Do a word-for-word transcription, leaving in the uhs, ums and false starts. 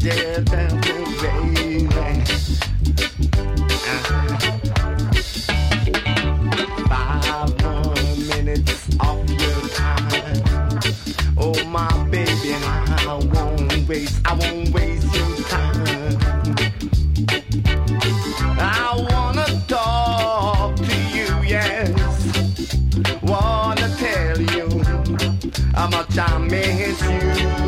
Yeah, damn, baby. Uh-huh. Five more minutes off your time. Oh, my baby, I won't waste, I won't waste your time. I wanna talk to you, yes. Wanna tell you how much I miss you.